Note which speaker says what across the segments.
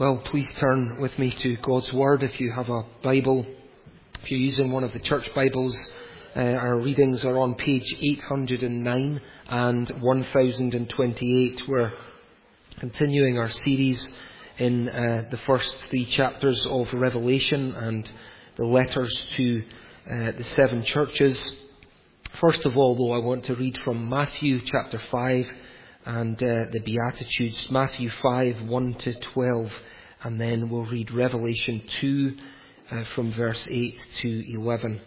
Speaker 1: Well, please turn with me to God's Word if you have a Bible. If you're using one of the church Bibles, our readings are on page 809 and 1028. We're continuing our series in the first three chapters of Revelation and the letters to the seven churches. First of all, though, I want to read from Matthew chapter 5 and the Beatitudes, Matthew 5, 1 to 12, and then we'll read Revelation 2 from verse 8 to 11.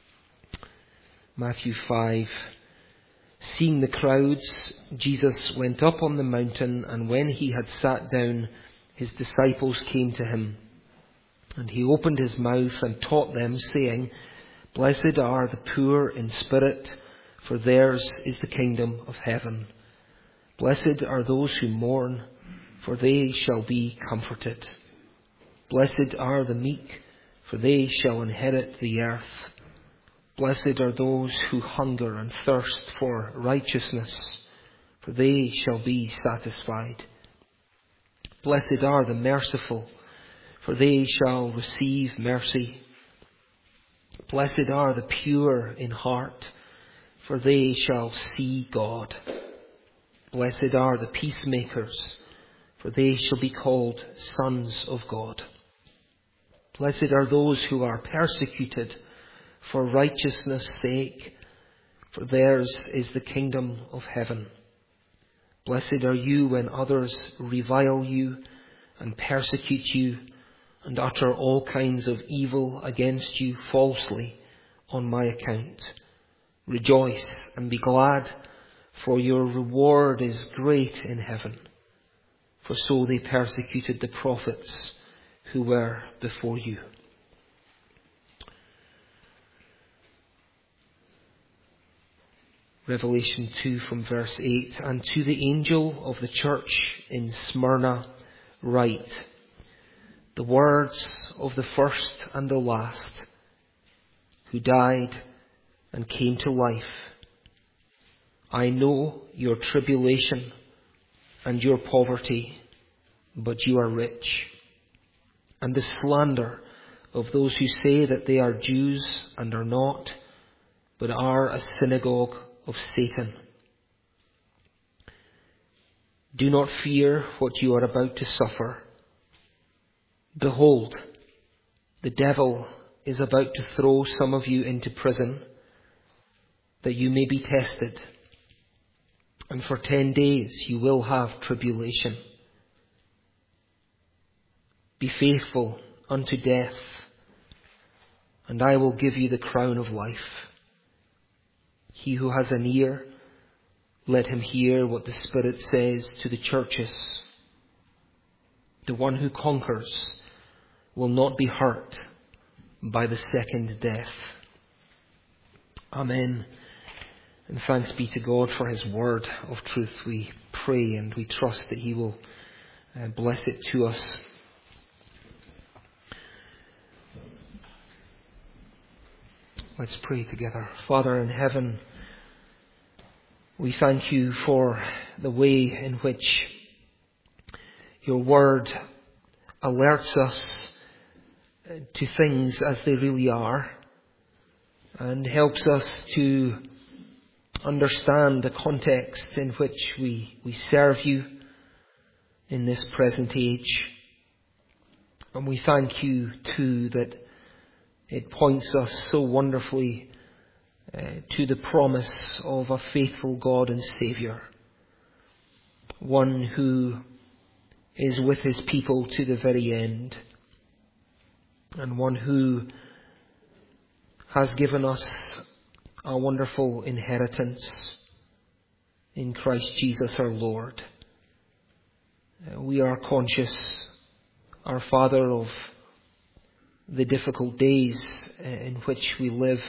Speaker 1: Matthew 5. Seeing the crowds, Jesus went up on the mountain, and when he had sat down, his disciples came to him. And he opened his mouth and taught them, saying, Blessed are the poor in spirit, for theirs is the kingdom of heaven. Blessed are those who mourn, for they shall be comforted. Blessed are the meek, for they shall inherit the earth. Blessed are those who hunger and thirst for righteousness, for they shall be satisfied. Blessed are the merciful, for they shall receive mercy. Blessed are the pure in heart, for they shall see God. Blessed are the peacemakers, for they shall be called sons of God. Blessed are those who are persecuted for righteousness' sake, for theirs is the kingdom of heaven. Blessed are you when others revile you and persecute you and utter all kinds of evil against you falsely on my account. Rejoice and be glad, for your reward is great in heaven. For so they persecuted the prophets who were before you. Revelation 2 from verse 8. And to the angel of the church in Smyrna write, the words of the first and the last, who died and came to life. I know your tribulation and your poverty, but you are rich. And the slander of those who say that they are Jews and are not, but are a synagogue of Satan. Do not fear what you are about to suffer. Behold, the devil is about to throw some of you into prison, that you may be tested. And for 10 days you will have tribulation. Be faithful unto death, and I will give you the crown of life. He who has an ear, let him hear what the Spirit says to the churches. The one who conquers will not be hurt by the second death. Amen. And thanks be to God for his word of truth. We pray and we trust that he will bless it to us. Let's pray together. Father in heaven, we thank you for the way in which your word alerts us to things as they really are and helps us to understand the context in which we serve you in this present age. And we thank you too that it points us so wonderfully to the promise of a faithful God and Saviour, one who is with his people to the very end, and one who has given us a wonderful inheritance in Christ Jesus our Lord. We are conscious, our Father, of the difficult days in which we live,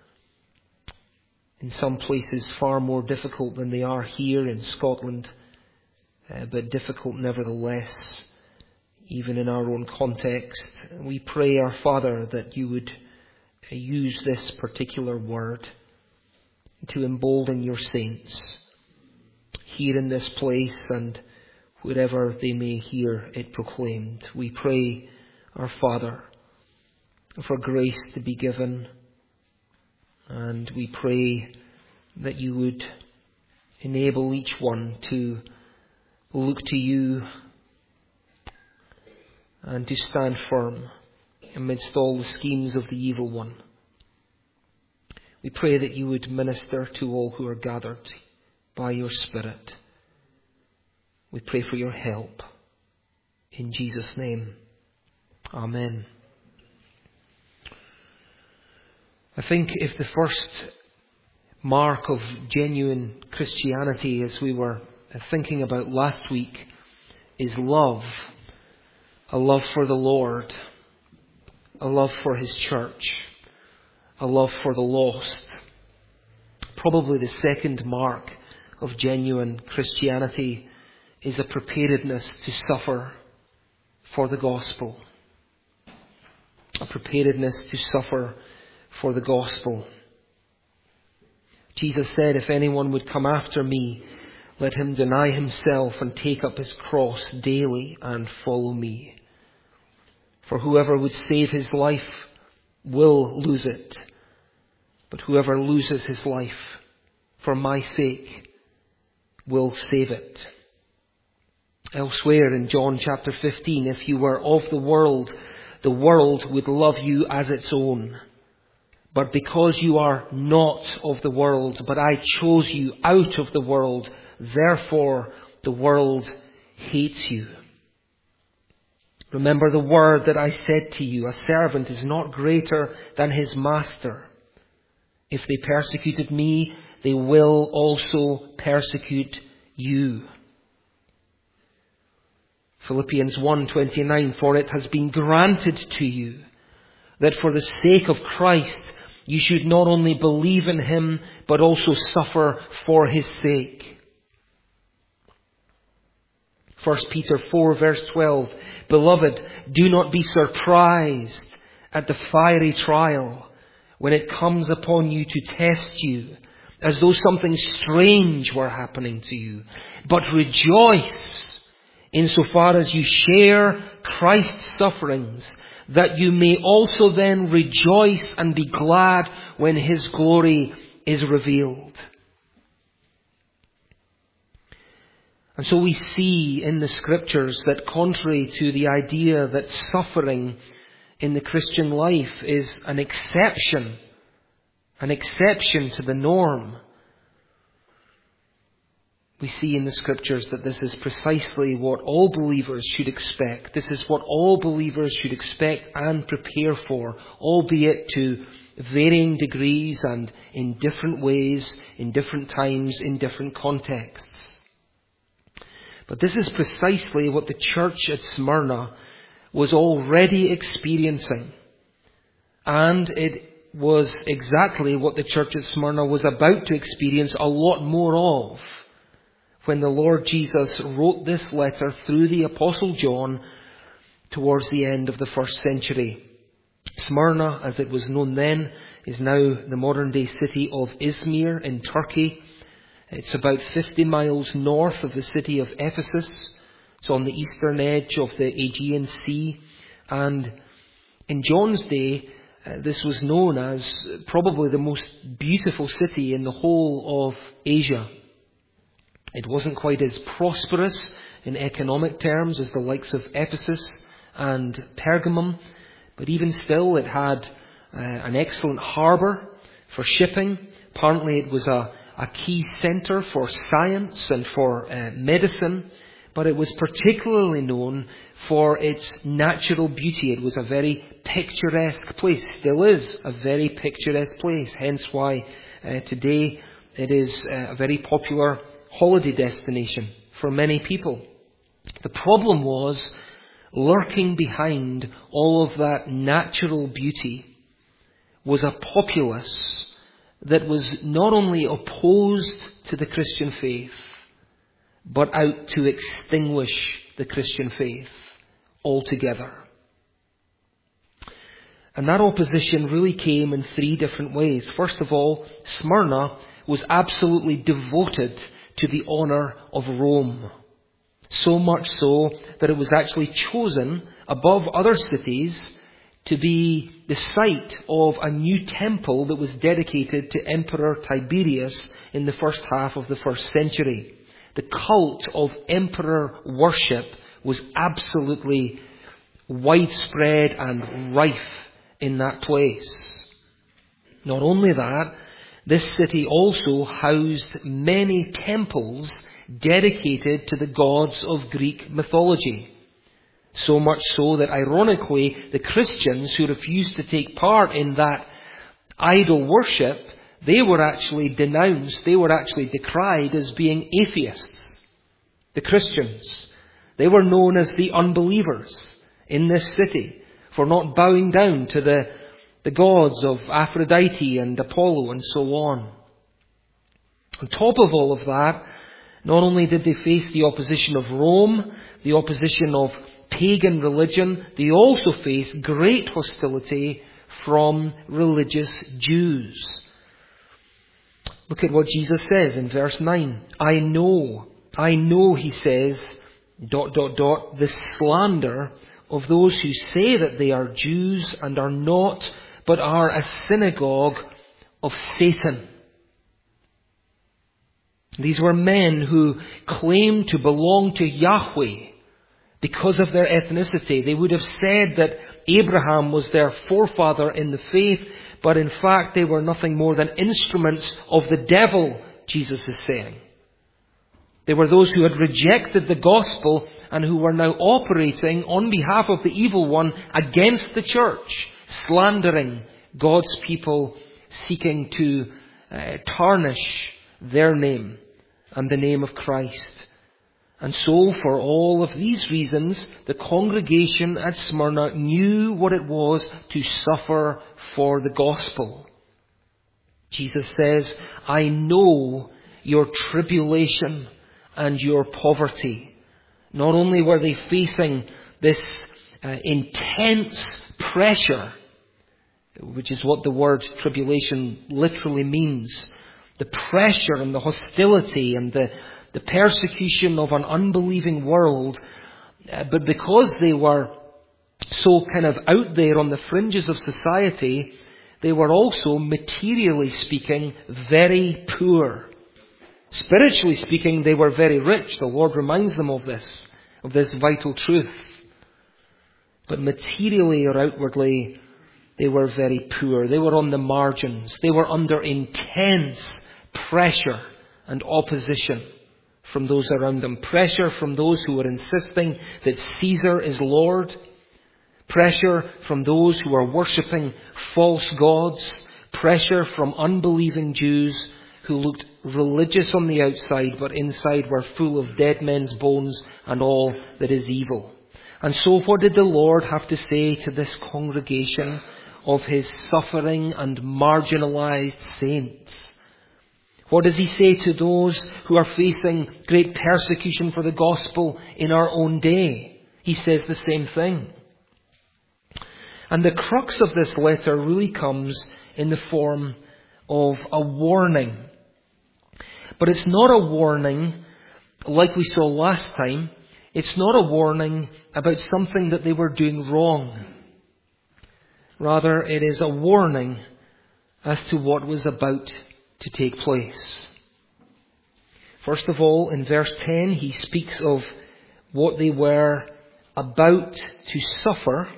Speaker 1: in some places far more difficult than they are here in Scotland, but difficult nevertheless, even in our own context. We pray, our Father, that you would use this particular word to embolden your saints here in this place and wherever they may hear it proclaimed. We pray, our Father, for grace to be given, and we pray that you would enable each one to look to you and to stand firm amidst all the schemes of the evil one. We pray that you would minister to all who are gathered by your Spirit. We pray for your help. In Jesus' name, Amen. I think if the first mark of genuine Christianity, as we were thinking about last week, is love, a love for the Lord, a love for His church, a love for the lost, probably the second mark of genuine Christianity is a preparedness to suffer for the gospel. A preparedness to suffer for the gospel. Jesus said, if anyone would come after me, let him deny himself and take up his cross daily and follow me. For whoever would save his life will lose it. But whoever loses his life for my sake will save it. Elsewhere in John chapter 15, if you were of the world would love you as its own. But because you are not of the world, but I chose you out of the world, therefore the world hates you. Remember the word that I said to you, a servant is not greater than his master. If they persecuted me, they will also persecute you. Philippians 1:29, for it has been granted to you that for the sake of Christ you should not only believe in him, but also suffer for his sake. 1 Peter 4 verse 12, beloved, do not be surprised at the fiery trial when it comes upon you to test you, as though something strange were happening to you. But rejoice insofar as you share Christ's sufferings, that you may also then rejoice and be glad when his glory is revealed. And so we see in the scriptures that contrary to the idea that suffering in the Christian life is an exception to the norm, we see in the scriptures that this is precisely what all believers should expect. This is what all believers should expect and prepare for, albeit to varying degrees and in different ways, in different times, in different contexts. But this is precisely what the church at Smyrna was already experiencing. And it was exactly what the church at Smyrna was about to experience a lot more of when the Lord Jesus wrote this letter through the Apostle John towards the end of the first century. Smyrna, as it was known then, is now the modern-day city of Izmir in Turkey. It's about 50 miles north of the city of Ephesus. It's on the eastern edge of the Aegean Sea. And in John's day, this was known as probably the most beautiful city in the whole of Asia. It wasn't quite as prosperous in economic terms as the likes of Ephesus and Pergamum, but even still it had an excellent harbour for shipping. Apparently it was a key centre for science and for medicine, but it was particularly known for its natural beauty. It was a very picturesque place, still is a very picturesque place, hence why today it is a very popular holiday destination for many people. The problem was, lurking behind all of that natural beauty was a populace that was not only opposed to the Christian faith, but out to extinguish the Christian faith altogether. And that opposition really came in three different ways. First of all, Smyrna was absolutely devoted to the honour of Rome. So much so that it was actually chosen above other cities to be the site of a new temple that was dedicated to Emperor Tiberius in the first half of the first century. The cult of emperor worship was absolutely widespread and rife in that place. Not only that, this city also housed many temples dedicated to the gods of Greek mythology. So much so that, ironically, the Christians who refused to take part in that idol worship, they were actually denounced, they were actually decried as being atheists. The Christians, they were known as the unbelievers in this city for not bowing down to the gods of Aphrodite and Apollo and so on. On top of all of that, not only did they face the opposition of Rome, the opposition of pagan religion, they also faced great hostility from religious Jews. Look at what Jesus says in verse 9. I know, he says, ... the slander of those who say that they are Jews and are not, but are a synagogue of Satan. These were men who claimed to belong to Yahweh because of their ethnicity. They would have said that Abraham was their forefather in the faith, but in fact they were nothing more than instruments of the devil, Jesus is saying. They were those who had rejected the gospel and who were now operating on behalf of the evil one against the church, slandering God's people, seeking to tarnish their name and the name of Christ. And so, for all of these reasons, the congregation at Smyrna knew what it was to suffer for the gospel. Jesus says, I know your tribulation and your poverty. Not only were they facing this intense pressure, which is what the word tribulation literally means, the pressure and the hostility and the persecution of an unbelieving world, but because they were so kind of out there on the fringes of society, they were also, materially speaking, very poor. Spiritually speaking, they were very rich. The Lord reminds them of this vital truth. But materially or outwardly, they were very poor. They were on the margins. They were under intense pressure and opposition from those around them. Pressure from those who were insisting that Caesar is Lord. Pressure from those who are worshipping false gods. Pressure from unbelieving Jews who looked religious on the outside, but inside were full of dead men's bones and all that is evil. And so what did the Lord have to say to this congregation of his suffering and marginalized saints? What does he say to those who are facing great persecution for the gospel in our own day? He says the same thing. And the crux of this letter really comes in the form of a warning. But it's not a warning like we saw last time. It's not a warning about something that they were doing wrong. Rather, it is a warning as to what was about to take place. First of all, in verse 10, he speaks of what they were about to suffer.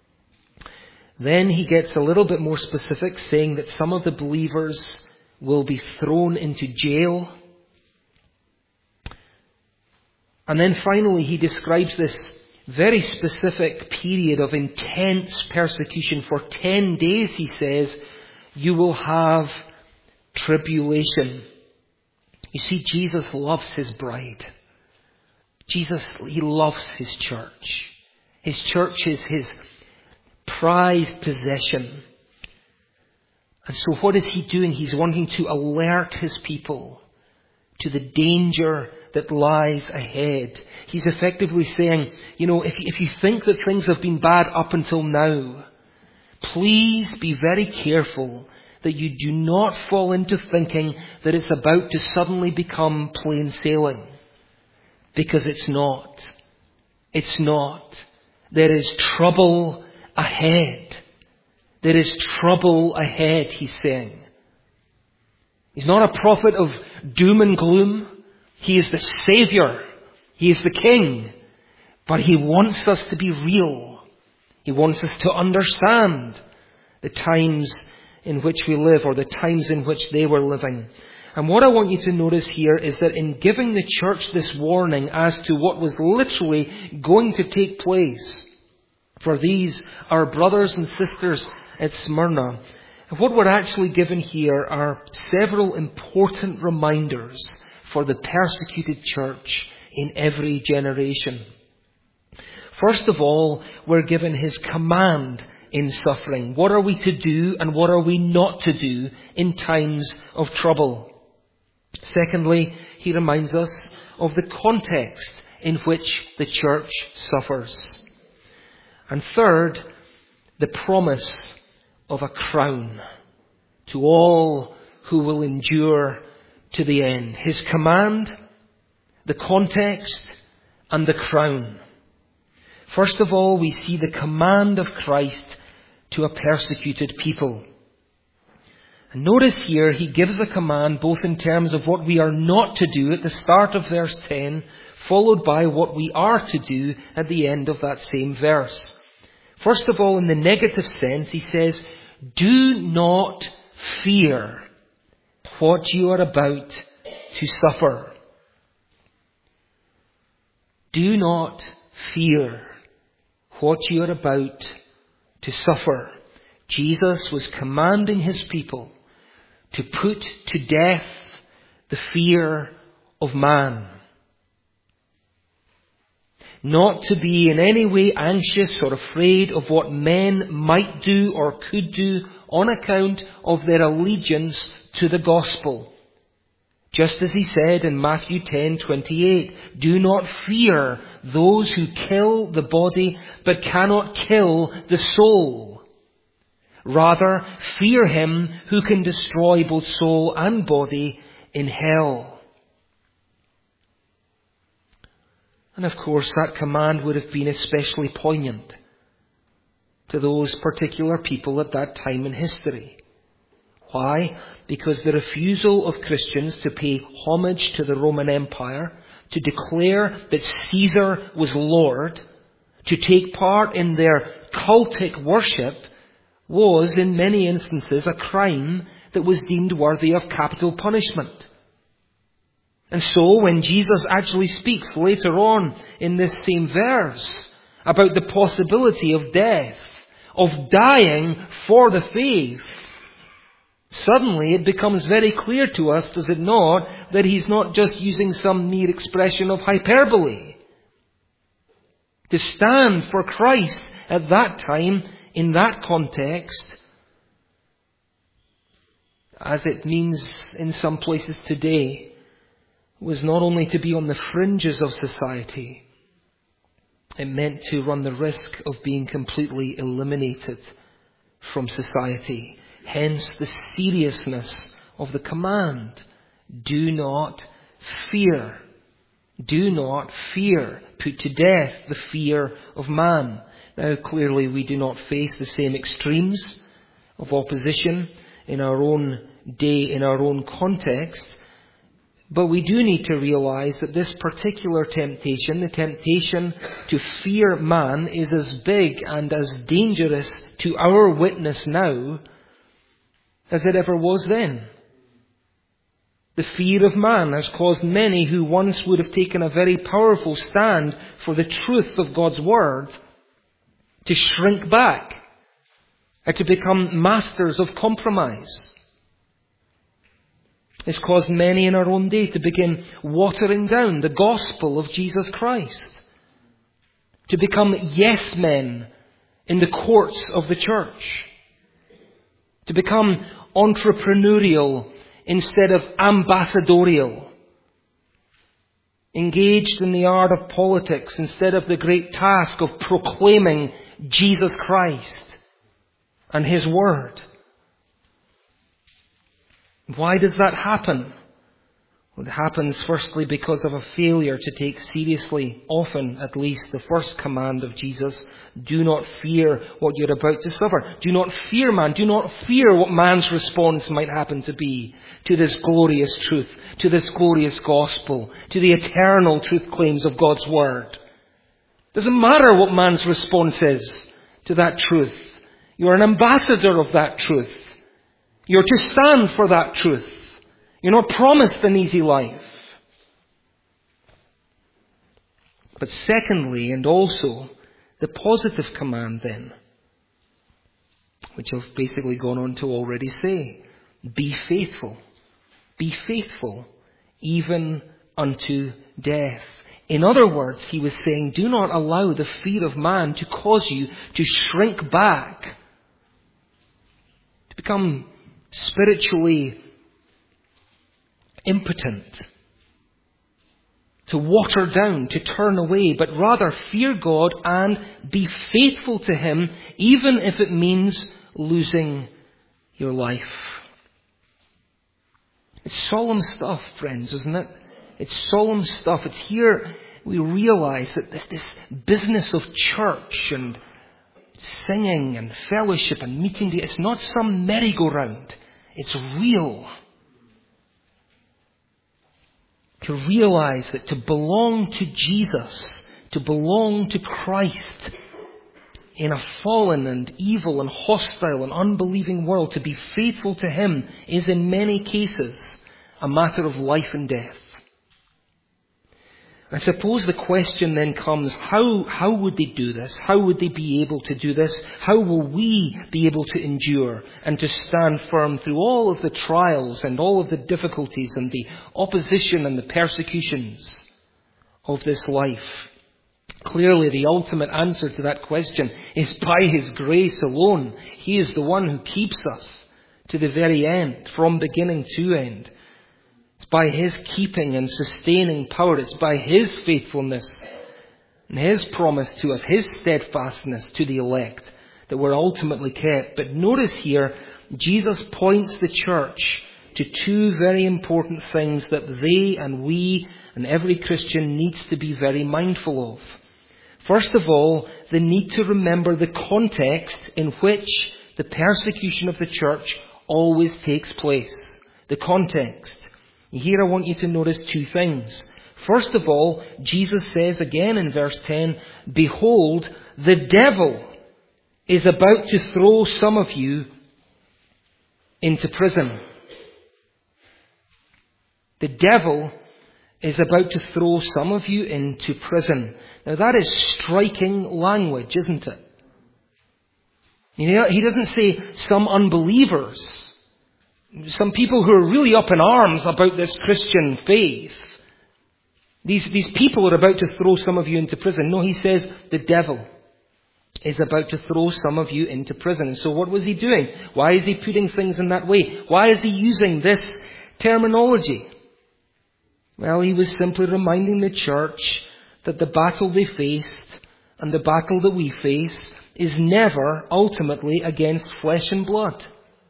Speaker 1: Then he gets a little bit more specific, saying that some of the believers will be thrown into jail. And then finally he describes this very specific period of intense persecution. For 10 days, he says, you will have tribulation. You see, Jesus loves his bride. Jesus, he loves his church. His church is his prized possession. And so what is he doing? He's wanting to alert his people to the danger that lies ahead. He's effectively saying, if you think that things have been bad up until now, please be very careful that you do not fall into thinking that it's about to suddenly become plain sailing. Because it's not. It's not. There is trouble ahead. There is trouble ahead, he's saying. He's not a prophet of doom and gloom. He is the Savior. He is the King. But he wants us to be real. He wants us to understand the times in which we live, or the times in which they were living. And what I want you to notice here is that in giving the church this warning as to what was literally going to take place for these, our brothers and sisters at Smyrna, what we're actually given here are several important reminders for the persecuted church in every generation. First of all, we're given his command in suffering. What are we to do and what are we not to do in times of trouble? Secondly, he reminds us of the context in which the church suffers. And third, the promise of a crown to all who will endure to the end. His command, the context, and the crown. First of all, we see the command of Christ to a persecuted people. And notice here, he gives a command both in terms of what we are not to do at the start of verse 10, followed by what we are to do at the end of that same verse. First of all, in the negative sense, he says, do not fear what you are about to suffer. Do not fear what you are about to suffer. Jesus was commanding his people to put to death the fear of man. Not to be in any way anxious or afraid of what men might do or could do on account of their allegiance to the gospel. Just as he said in Matthew 10:28, do not fear those who kill the body but cannot kill the soul. Rather, fear him who can destroy both soul and body in hell. And of course, that command would have been especially poignant to those particular people at that time in history. Why? Because the refusal of Christians to pay homage to the Roman Empire, to declare that Caesar was Lord, to take part in their cultic worship, was in many instances a crime that was deemed worthy of capital punishment. And so when Jesus actually speaks later on in this same verse about the possibility of death, of dying for the faith, suddenly it becomes very clear to us, does it not, that he's not just using some mere expression of hyperbole. To stand for Christ at that time, in that context, as it means in some places today, was not only to be on the fringes of society, it meant to run the risk of being completely eliminated from society. Hence the seriousness of the command. Do not fear. Do not fear. Put to death the fear of man. Now clearly we do not face the same extremes of opposition in our own day, in our own context. But we do need to realize that this particular temptation, the temptation to fear man, is as big and as dangerous to our witness now as it ever was then. The fear of man has caused many who once would have taken a very powerful stand for the truth of God's Word to shrink back and to become masters of compromise. It's caused many in our own day to begin watering down the gospel of Jesus Christ, to become yes men in the courts of the church, to become entrepreneurial instead of ambassadorial, engaged in the art of politics instead of the great task of proclaiming Jesus Christ and His Word. Why does that happen? Well, it happens firstly because of a failure to take seriously, often at least, the first command of Jesus. Do not fear what you're about to suffer. Do not fear man. Do not fear what man's response might happen to be to this glorious truth, to this glorious gospel, to the eternal truth claims of God's Word. Doesn't matter what man's response is to that truth. You're an ambassador of that truth. You're to stand for that truth. You're not promised an easy life. But secondly, and also, the positive command then, which I've basically gone on to already say, be faithful. Be faithful, even unto death. In other words, he was saying, do not allow the fear of man to cause you to shrink back, to become spiritually impotent, to water down, to turn away, but rather fear God and be faithful to Him, even if it means losing your life. It's solemn stuff, friends, isn't it? It's solemn stuff. It's here we realize that this business of church and singing and fellowship and meeting, it's not some merry-go-round. It's real. To realize that to belong to Jesus, to belong to Christ in a fallen and evil and hostile and unbelieving world, to be faithful to Him is in many cases a matter of life and death. I suppose the question then comes, how would they do this? How would they be able to do this? How will we be able to endure and to stand firm through all of the trials and all of the difficulties and the opposition and the persecutions of this life? Clearly, the ultimate answer to that question is by His grace alone. He is the one who keeps us to the very end, from beginning to end. It's by His keeping and sustaining power. It's by His faithfulness and His promise to us, His steadfastness to the elect, that we're ultimately kept. But notice here, Jesus points the church to two very important things that they and we and every Christian needs to be very mindful of. First of all, the need to remember the context in which the persecution of the church always takes place. The context. Here I want you to notice two things. First of all, Jesus says again in verse 10, behold, the devil is about to throw some of you into prison. The devil is about to throw some of you into prison. Now that is striking language, isn't it? He doesn't say some unbelievers, some people who are really up in arms about this Christian faith. These people are about to throw some of you into prison. No, he says the devil is about to throw some of you into prison. And so what was he doing? Why is he putting things in that way? Why is he using this terminology? Well, he was simply reminding the church that the battle they faced and the battle that we face is never ultimately against flesh and blood.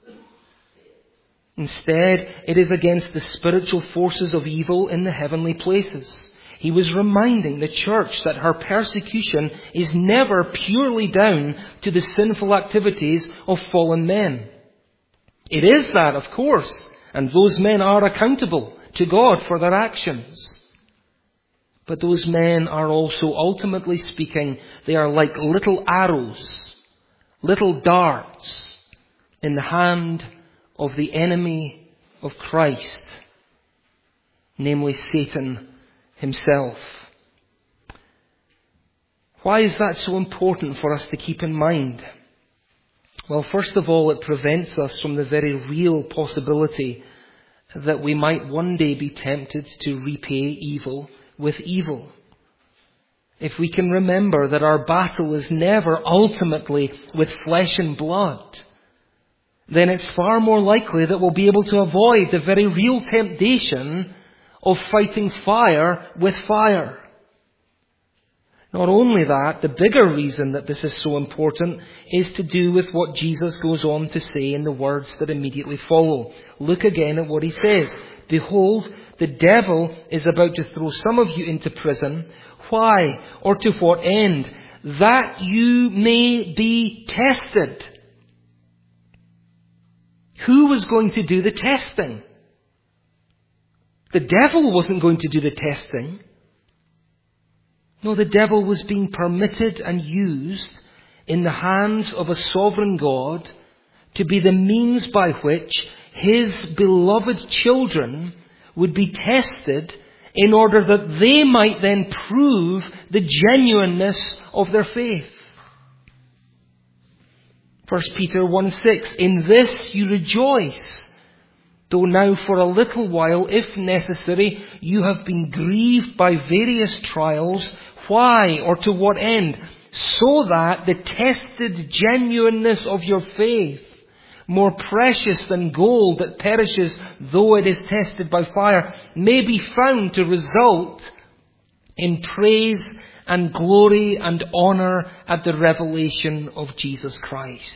Speaker 1: Instead, it is against the spiritual forces of evil in the heavenly places. He was reminding the church that her persecution is never purely down to the sinful activities of fallen men. It is that, of course, and those men are accountable to God for their actions. But those men are also, ultimately speaking, they are like little arrows, little darts in the hand of the enemy of Christ, namely Satan himself. Why is that so important for us to keep in mind? Well, first of all, it prevents us from the very real possibility that we might one day be tempted to repay evil with evil. If we can remember that our battle is never ultimately with flesh and blood, then it's far more likely that we'll be able to avoid the very real temptation of fighting fire with fire. Not only that, the bigger reason that this is so important is to do with what Jesus goes on to say in the words that immediately follow. Look again at what he says. Behold, the devil is about to throw some of you into prison. Why? Or to what end? That you may be tested. Who was going to do the testing? The devil wasn't going to do the testing. No, the devil was being permitted and used in the hands of a sovereign God to be the means by which his beloved children would be tested in order that they might then prove the genuineness of their faith. 1 Peter 1:6, in this you rejoice, though now for a little while, if necessary, you have been grieved by various trials. Why or to what end? So that the tested genuineness of your faith, more precious than gold that perishes though it is tested by fire, may be found to result in praise and glory and honor at the revelation of Jesus Christ.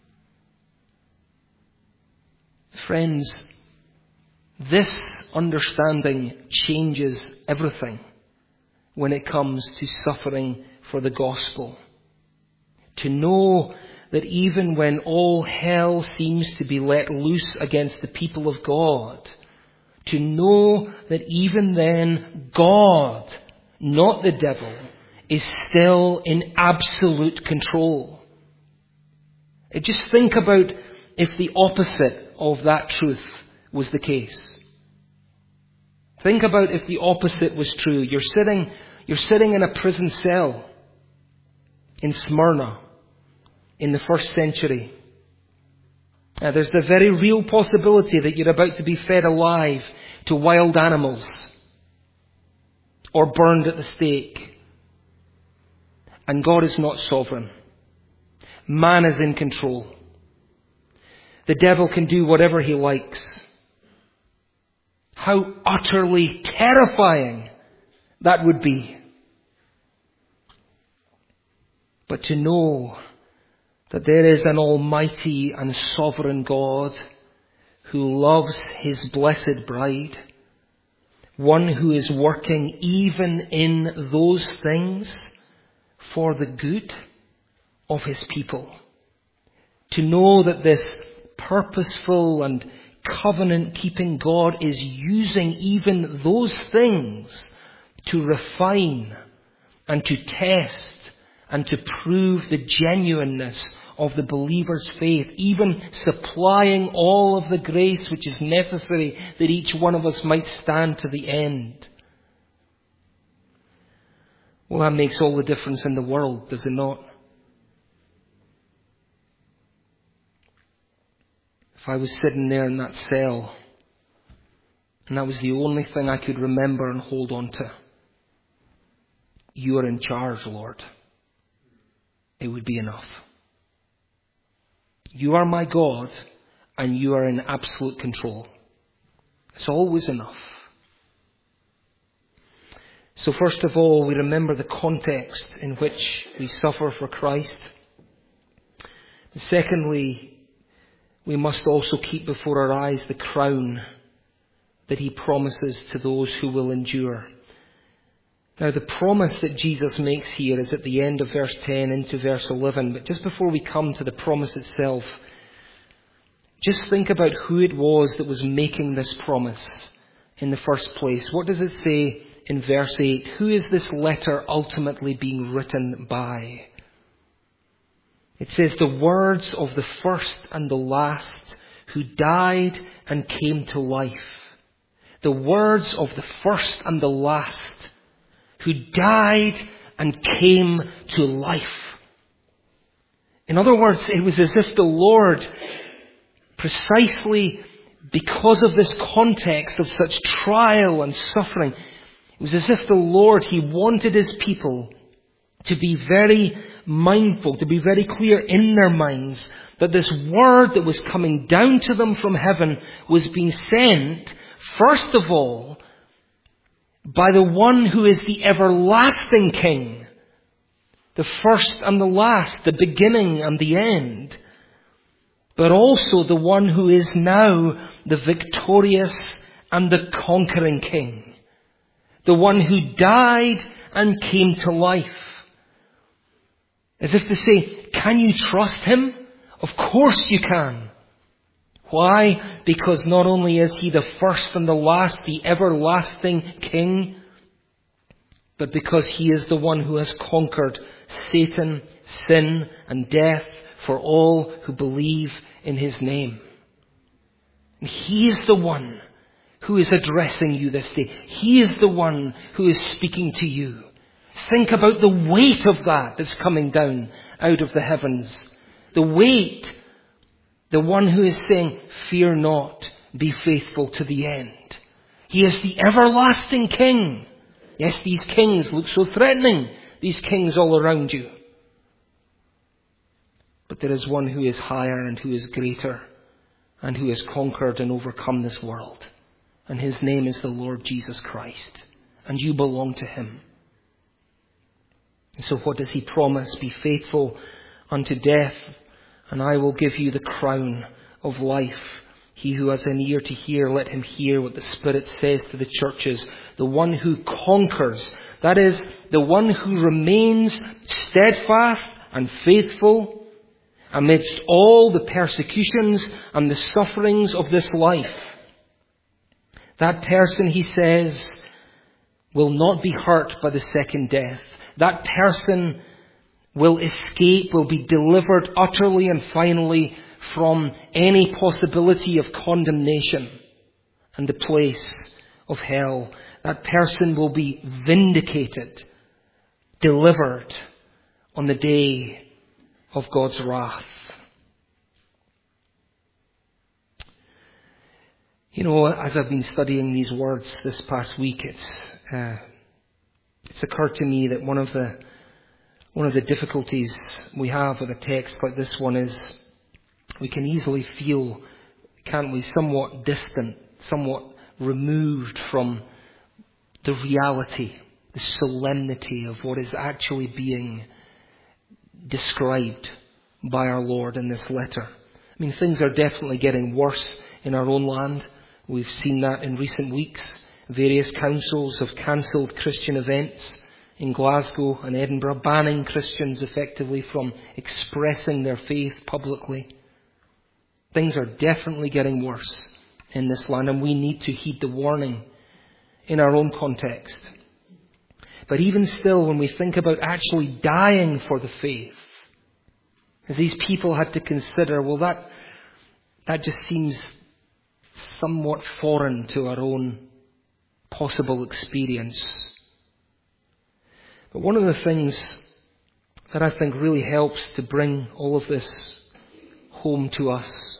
Speaker 1: Friends, this understanding changes everything when it comes to suffering for the gospel. To know that even when all hell seems to be let loose against the people of God, to know that even then God, not the devil, is still in absolute control. Just think about if the opposite of that truth was the case. Think about if the opposite was true. You're sitting in a prison cell in Smyrna in the first century. There's the very real possibility that you're about to be fed alive to wild animals or burned at the stake. And God is not sovereign. Man is in control. The devil can do whatever he likes. How utterly terrifying that would be. But to know that there is an almighty and sovereign God who loves his blessed bride, one who is working even in those things for the good of his people. To know that this purposeful and covenant-keeping God is using even those things to refine and to test and to prove the genuineness of the believer's faith, even supplying all of the grace which is necessary that each one of us might stand to the end. Well, that makes all the difference in the world, does it not? If I was sitting there in that cell and that was the only thing I could remember and hold on to, you are in charge, Lord, it would be enough. You are my God and you are in absolute control. It's always enough. So first of all, we remember the context in which we suffer for Christ. Secondly, we must also keep before our eyes the crown that he promises to those who will endure. Now, the promise that Jesus makes here is at the end of verse 10 into verse 11. But just before we come to the promise itself, just think about who it was that was making this promise in the first place. What does it say in verse 8? Who is this letter ultimately being written by? It says, the words of the first and the last who died and came to life. The words of the first and the last who died and came to life. In other words, it was as if the Lord, precisely because of this context of such trial and suffering, it was as if the Lord, he wanted his people to be very mindful, to be very clear in their minds that this word that was coming down to them from heaven was being sent, first of all, by the one who is the everlasting King, the first and the last, the beginning and the end, but also the one who is now the victorious and the conquering King. The one who died and came to life. As if to say, can you trust him? Of course you can. Why? Because not only is he the first and the last, the everlasting King, but because he is the one who has conquered Satan, sin, and death for all who believe in his name. And he is the one who is addressing you this day. He is the one who is speaking to you. Think about the weight of that that's coming down out of the heavens. The weight. The one who is saying, fear not, be faithful to the end. He is the everlasting King. Yes, these kings look so threatening. These kings all around you. But there is one who is higher and who is greater and who has conquered and overcome this world. And his name is the Lord Jesus Christ. And you belong to him. And so what does he promise? Be faithful unto death, and I will give you the crown of life. He who has an ear to hear, let him hear what the Spirit says to the churches. The one who conquers, that is, the one who remains steadfast and faithful amidst all the persecutions and the sufferings of this life. That person, he says, will not be hurt by the second death. That person will escape, will be delivered utterly and finally from any possibility of condemnation and the place of hell. That person will be vindicated, delivered on the day of God's wrath. You know, as I've been studying these words this past week, it's occurred to me that one of the difficulties we have with a text like this one is we can easily feel, can't we, somewhat distant, somewhat removed from the reality, the solemnity of what is actually being described by our Lord in this letter. I mean, things are definitely getting worse in our own land. We've seen that in recent weeks. Various councils have cancelled Christian events in Glasgow and Edinburgh, banning Christians effectively from expressing their faith publicly. Things are definitely getting worse in this land, and we need to heed the warning in our own context. But even still, when we think about actually dying for the faith, as these people had to consider, well, that just seems somewhat foreign to our own possible experience. But one of the things that I think really helps to bring all of this home to us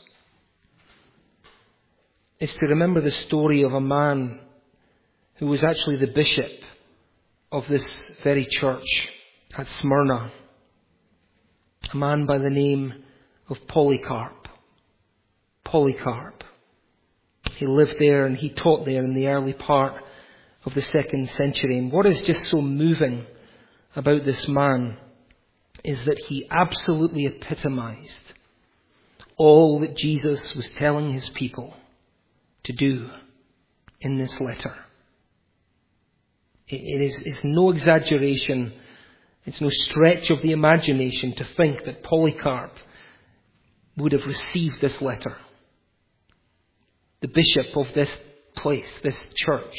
Speaker 1: is to remember the story of a man who was actually the bishop of this very church at Smyrna. A man by the name of Polycarp. Polycarp. He lived there and he taught there in the early part of the 2nd century. And what is just so moving about this man is that he absolutely epitomized all that Jesus was telling his people to do in this letter. It's no exaggeration, it's no stretch of the imagination to think that Polycarp would have received this letter. The bishop of this place, this church,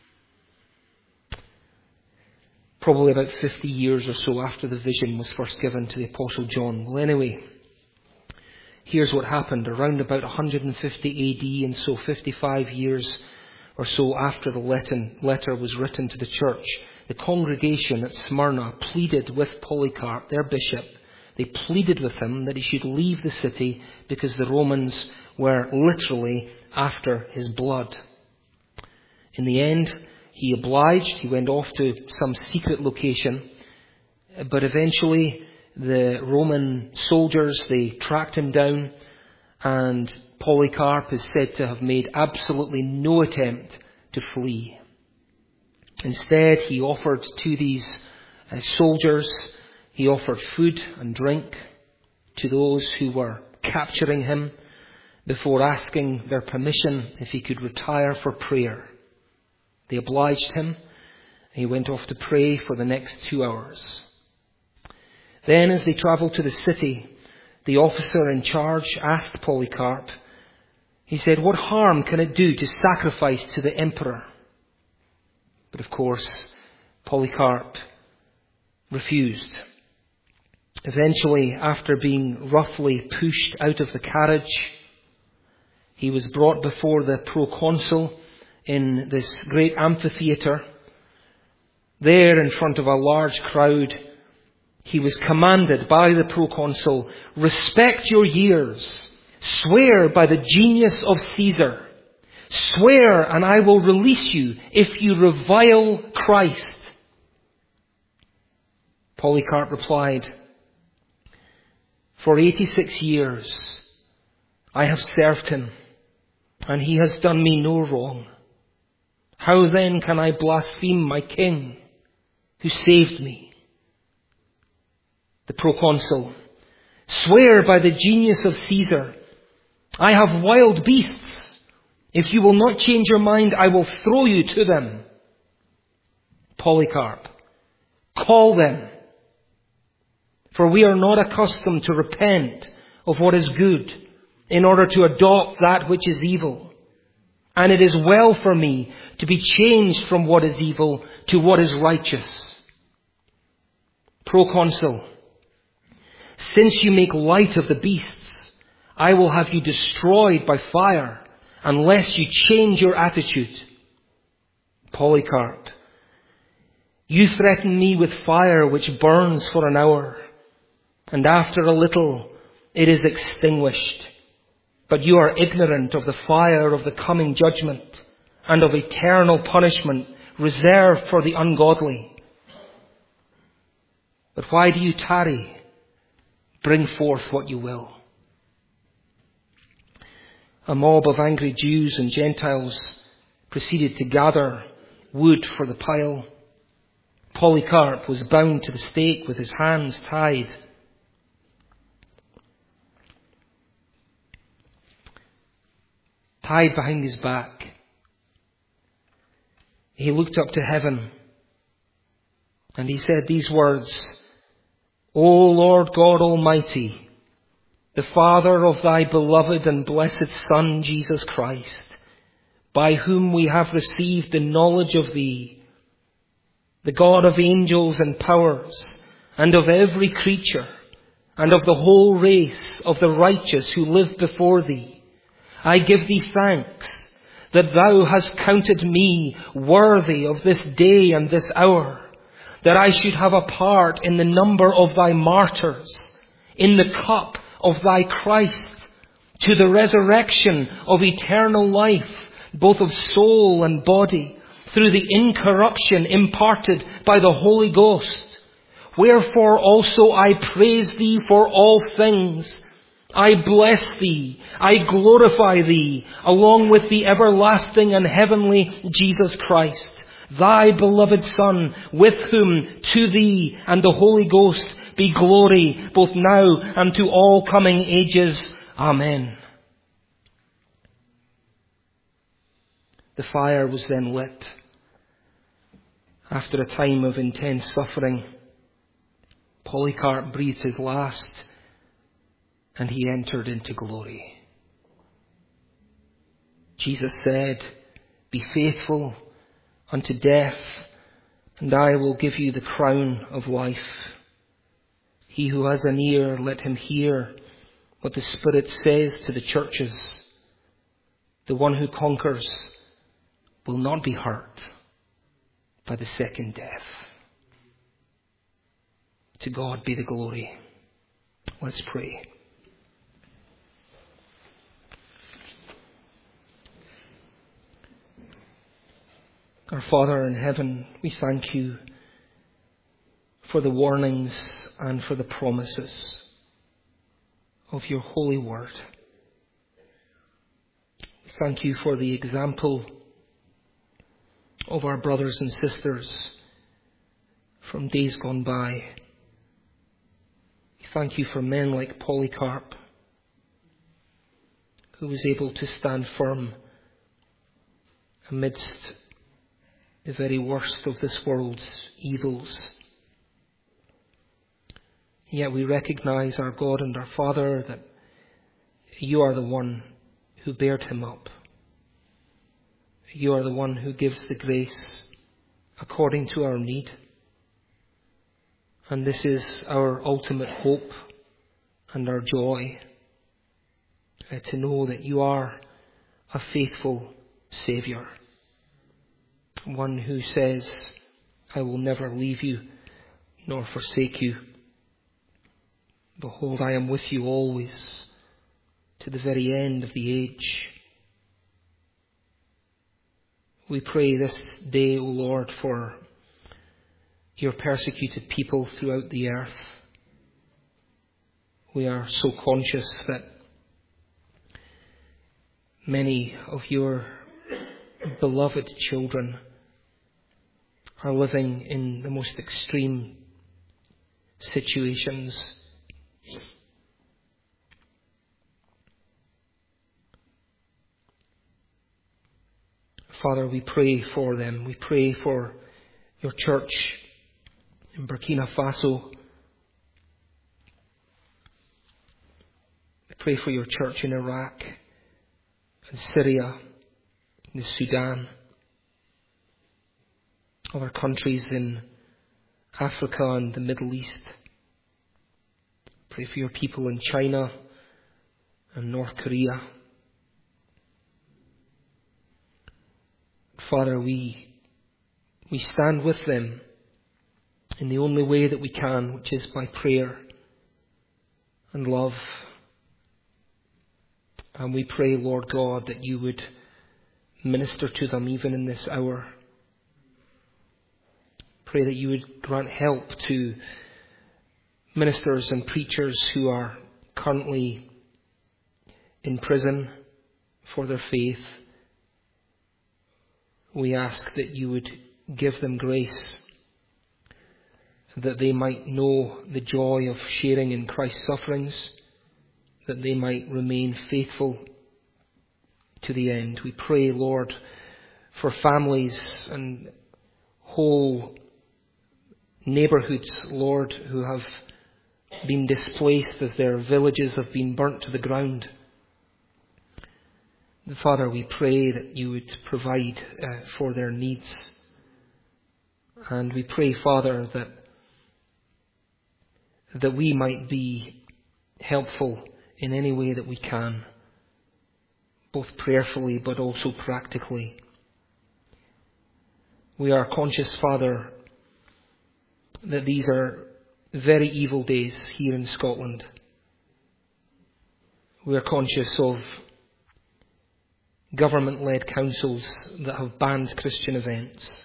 Speaker 1: probably about 50 years or so after the vision was first given to the Apostle John. Well, anyway, here's what happened. Around about 150 AD, and so 55 years or so after the letter was written to the church, the congregation at Smyrna pleaded with Polycarp, their bishop. They pleaded with him that he should leave the city because the Romans were literally after his blood. In the end, he obliged. He went off to some secret location. But eventually, the Roman soldiers, they tracked him down, and Polycarp is said to have made absolutely no attempt to flee. Instead, he offered to these soldiers, he offered food and drink to those who were capturing him, before asking their permission if he could retire for prayer. They obliged him. He went off to pray for the next 2 hours. Then, as they travelled to the city, the officer in charge asked Polycarp, he said, "What harm can it do to sacrifice to the emperor?" But of course, Polycarp refused. Eventually, after being roughly pushed out of the carriage, he was brought before the proconsul in this great amphitheatre. There, in front of a large crowd, he was commanded by the proconsul, "Respect your years. Swear by the genius of Caesar. Swear, and I will release you if you revile Christ." Polycarp replied, "For 86 years I have served him, and he has done me no wrong. How then can I blaspheme my king who saved me?" The proconsul, "Swear by the genius of Caesar. I have wild beasts. If you will not change your mind, I will throw you to them." Polycarp, "Call them. For we are not accustomed to repent of what is good in order to adopt that which is evil. And it is well for me to be changed from what is evil to what is righteous." Proconsul, "Since you make light of the beasts, I will have you destroyed by fire unless you change your attitude." Polycarp, "You threaten me with fire which burns for an hour, and after a little it is extinguished. But you are ignorant of the fire of the coming judgment and of eternal punishment reserved for the ungodly. But why do you tarry? Bring forth what you will." A mob of angry Jews and Gentiles proceeded to gather wood for the pile. Polycarp was bound to the stake with his hands tied. Tied behind his back. He looked up to heaven and he said these words, "O Lord God Almighty, the Father of thy beloved and blessed Son, Jesus Christ, by whom we have received the knowledge of thee, the God of angels and powers, and of every creature, and of the whole race of the righteous who live before thee, I give thee thanks that thou hast counted me worthy of this day and this hour, that I should have a part in the number of thy martyrs, in the cup of thy Christ, to the resurrection of eternal life, both of soul and body, through the incorruption imparted by the Holy Ghost. Wherefore also I praise thee for all things. I bless thee, I glorify thee, along with the everlasting and heavenly Jesus Christ, thy beloved Son, with whom to thee and the Holy Ghost be glory, both now and to all coming ages. Amen." The fire was then lit. After a time of intense suffering, Polycarp breathed his last, and he entered into glory. Jesus said, "Be faithful unto death, and I will give you the crown of life. He who has an ear, let him hear what the Spirit says to the churches. The one who conquers will not be hurt by the second death." To God be the glory. Let's pray. Our Father in heaven, we thank you for the warnings and for the promises of your holy word. We thank you for the example of our brothers and sisters from days gone by. We thank you for men like Polycarp who was able to stand firm amidst the very worst of this world's evils. Yet we recognize, our God and our Father, that you are the one who bared him up. You are the one who gives the grace according to our need. And this is our ultimate hope and our joy, to know that you are a faithful Saviour, one who says, I will never leave you nor forsake you. Behold, I am with you always to the very end of the age. We pray this day, O Lord, for your persecuted people throughout the earth. We are so conscious that many of your beloved children are living in the most extreme situations. Father, we pray for them. We pray for your church in Burkina Faso. We pray for your church in Iraq and Syria, and the Sudan, other countries in Africa and the Middle East. Pray for your people in China and North Korea. Father, we stand with them in the only way that we can, which is by prayer and love. And we pray, Lord God, that you would minister to them even in this hour. Pray that you would grant help to ministers and preachers who are currently in prison for their faith. We ask that you would give them grace, that they might know the joy of sharing in Christ's sufferings, that they might remain faithful to the end. We pray, Lord, for families and whole neighbourhoods, Lord, who have been displaced as their villages have been burnt to the ground. Father, we pray that you would provide for their needs. And we pray, Father, that we might be helpful in any way that we can, both prayerfully but also practically. We are conscious, Father, that these are very evil days here in Scotland. We are conscious of government-led councils that have banned Christian events.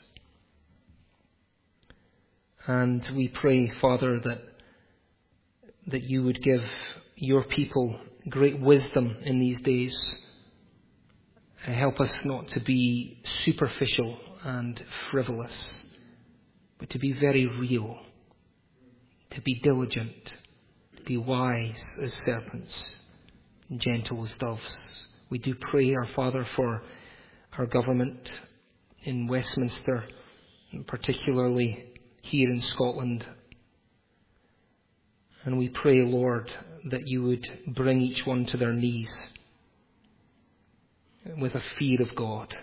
Speaker 1: And we pray, Father, that you would give your people great wisdom in these days. Help us not to be superficial and frivolous, but to be very real, to be diligent, to be wise as serpents and gentle as doves. We do pray, our Father, for our government in Westminster, and particularly here in Scotland. And we pray, Lord, that you would bring each one to their knees with a fear of God.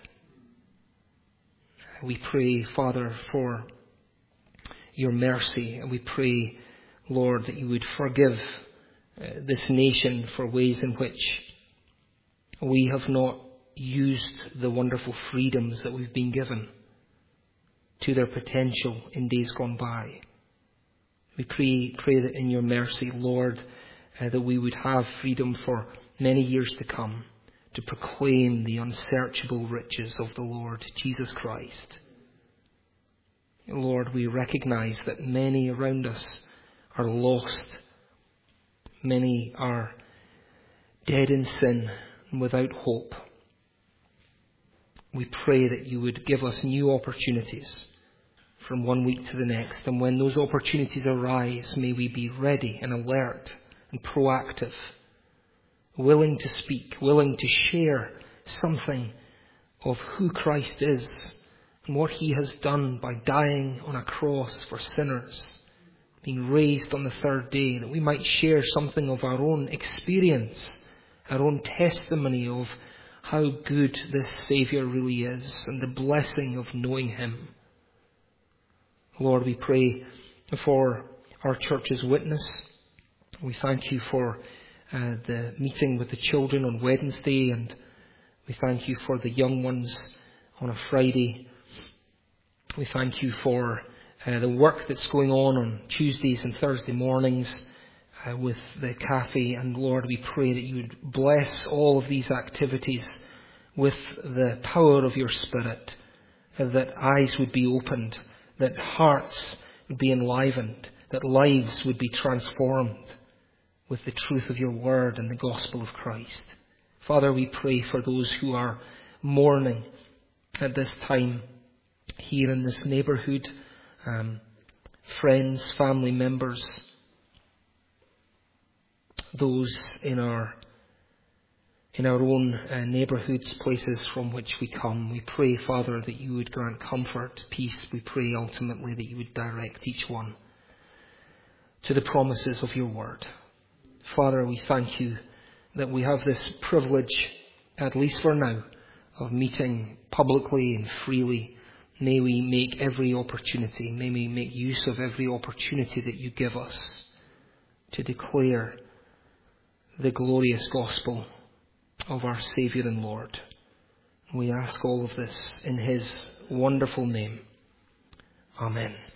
Speaker 1: We pray, Father, for your mercy, and we pray, Lord, that you would forgive this nation for ways in which we have not used the wonderful freedoms that we've been given to their potential in days gone by. We pray that in your mercy, Lord, that we would have freedom for many years to come to proclaim the unsearchable riches of the Lord Jesus Christ. Lord, we recognize that many around us are lost. Many are dead in sin and without hope. We pray that you would give us new opportunities from one week to the next. And when those opportunities arise, may we be ready and alert and proactive willing to speak, willing to share something of who Christ is and what he has done by dying on a cross for sinners, being raised on the third day, that we might share something of our own experience, our own testimony of how good this Saviour really is and the blessing of knowing him. Lord, we pray for our church's witness. We thank you for the meeting with the children on Wednesday, and we thank you for the young ones on a Friday. We thank you for the work that's going on Tuesdays and Thursday mornings with the cafe. And Lord, we pray that you would bless all of these activities with the power of your Spirit, that eyes would be opened, that hearts would be enlivened, that lives would be transformed with the truth of your word and the gospel of Christ. Father, we pray for those who are mourning at this time here in this neighbourhood, friends, family members, those in our own neighbourhoods, places from which we come. We pray, Father, that you would grant comfort, peace. We pray ultimately that you would direct each one to the promises of your word. Father, we thank you that we have this privilege, at least for now, of meeting publicly and freely. May we make every opportunity, may we make use of every opportunity that you give us to declare the glorious gospel of our Saviour and Lord. We ask all of this in his wonderful name. Amen.